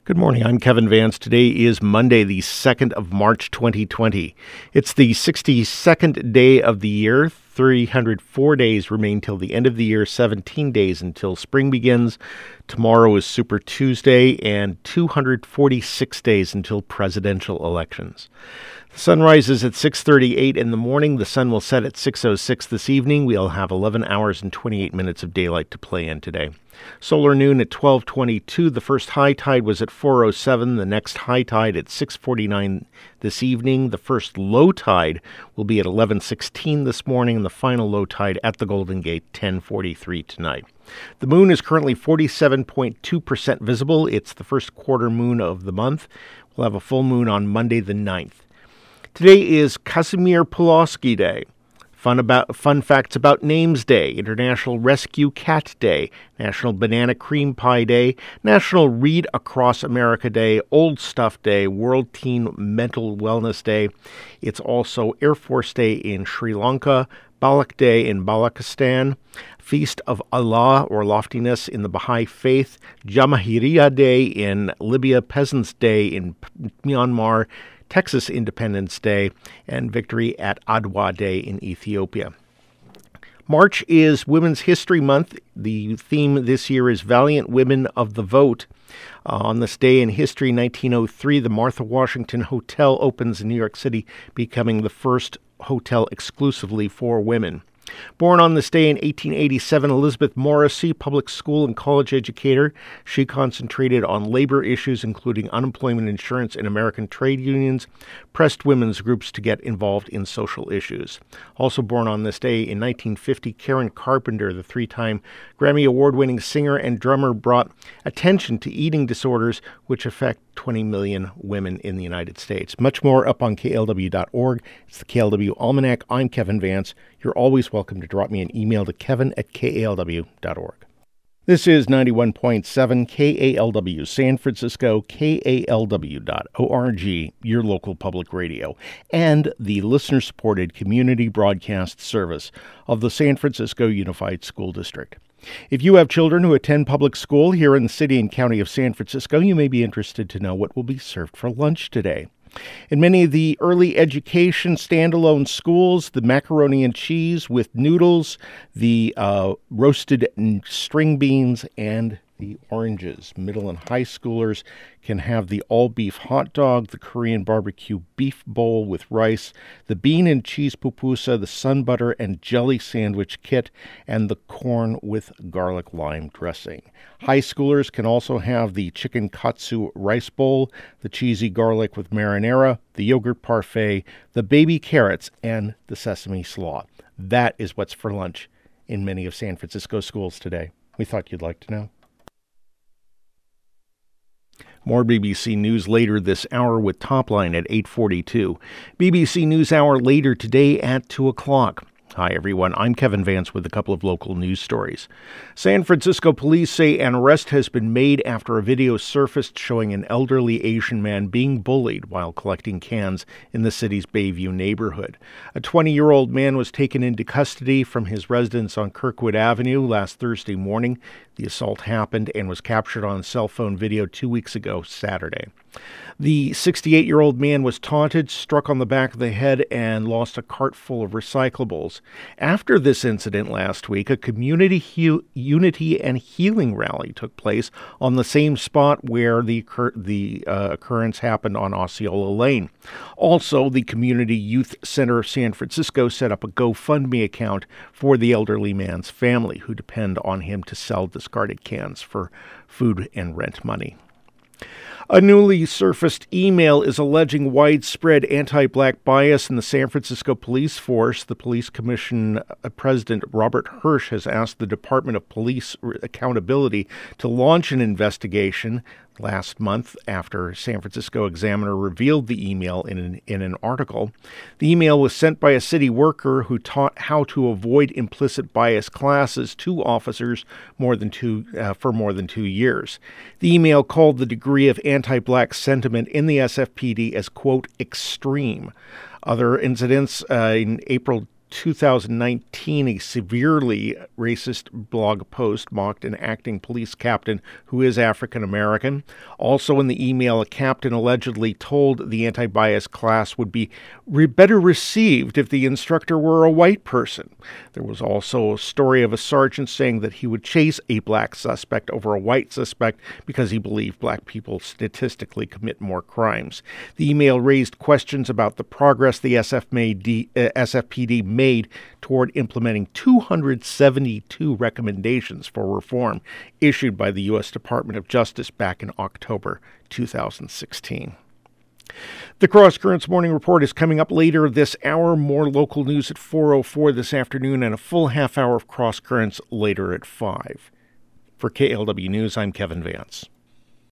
Good morning, I'm Kevin Vance. Today is Monday, the 2nd of March, 2020. It's the 62nd day of the year. 304 days remain till the end of the year, 17 days until spring begins. Tomorrow is Super Tuesday, and 246 days until presidential elections. The sun rises at 6:38 in the morning. The sun will set at 6:06 this evening. We'll have 11 hours and 28 minutes of daylight to play in today. Solar noon at 12:22. The first high tide was at 4:07. The next high tide at 6:49 this evening. The first low tide will be at 11:16 this morning, and the final low tide at the Golden Gate 10:43 tonight. The moon is currently 47.2% visible. It's the first quarter moon of the month. We'll have a full moon on Monday the 9th. Today is Casimir Pulaski Day. Fun facts about Names Day, International Rescue Cat Day, National Banana Cream Pie Day, National Read Across America Day, Old Stuff Day, World Teen Mental Wellness Day. It's also Air Force Day in Sri Lanka, Balak Day in Balochistan, Feast of Allah or Loftiness in the Baha'i Faith, Jamahiriya Day in Libya, Peasants Day in Myanmar, Texas Independence Day, and Victory at Adwa Day in Ethiopia. March is Women's History Month. The theme this year is Valiant Women of the Vote. On this day in history, 1903, the Martha Washington Hotel opens in New York City, becoming the first hotel exclusively for women. Born on this day in 1887, Elizabeth Morrissey, public school and college educator. She concentrated on labor issues, including unemployment insurance and American trade unions, pressed women's groups to get involved in social issues. Also born on this day in 1950, Karen Carpenter, the three-time Grammy Award-winning singer and drummer, brought attention to eating disorders which affect 20 million women in the United States. Much more up on KLW.org. It's the KLW Almanac. I'm Kevin Vance. You're always welcome to drop me an email to kevin@kalw.org. This is 91.7 KALW San Francisco, KALW.org, your local public radio, and the listener-supported community broadcast service of the San Francisco Unified School District. If you have children who attend public school here in the city and county of San Francisco, you may be interested to know what will be served for lunch today. In many of the early education standalone schools, the macaroni and cheese with noodles, the roasted string beans, and the oranges. Middle and high schoolers can have the all-beef hot dog, the Korean barbecue beef bowl with rice, the bean and cheese pupusa, the sun butter and jelly sandwich kit, and the corn with garlic lime dressing. High schoolers can also have the chicken katsu rice bowl, the cheesy garlic with marinara, the yogurt parfait, the baby carrots, and the sesame slaw. That is what's for lunch in many of San Francisco schools today. We thought you'd like to know. More BBC News later this hour with Topline at 8:42. BBC News Hour later today at 2 o'clock. Hi, everyone. I'm Kevin Vance with a couple of local news stories. San Francisco police say an arrest has been made after a video surfaced showing an elderly Asian man being bullied while collecting cans in the city's Bayview neighborhood. A 20-year-old man was taken into custody from his residence on Kirkwood Avenue last Thursday morning. The assault happened and was captured on cell phone video 2 weeks ago, Saturday. The 68-year-old man was taunted, struck on the back of the head, and lost a cart full of recyclables. After this incident last week, a community unity and healing rally took place on the same spot where the occurrence happened on Osceola Lane. Also, the Community Youth Center of San Francisco set up a GoFundMe account for the elderly man's family, who depend on him to sell discarded cans for food and rent money. A newly surfaced email is alleging widespread anti-black bias in the San Francisco police force. The Police Commission President Robert Hirsch has asked the Department of Police Accountability to launch an investigation last month after San Francisco Examiner revealed the email in an article. The email was sent by a city worker who taught how to avoid implicit bias classes to officers for more than 2 years. The email called the degree of anti-black sentiment in the SFPD as, quote, extreme. Other incidents in April 2019, a severely racist blog post mocked an acting police captain who is African American. Also in the email, a captain allegedly told the anti-bias class would be better received if the instructor were a white person. There was also a story of a sergeant saying that he would chase a black suspect over a white suspect because he believed black people statistically commit more crimes. The email raised questions about the progress the SFPD made toward implementing 272 recommendations for reform issued by the U.S. Department of Justice back in October 2016. The Cross Currents Morning Report is coming up later this hour. More local news at 4:04 this afternoon and a full half hour of Cross Currents later at 5. For KLW News, I'm Kevin Vance.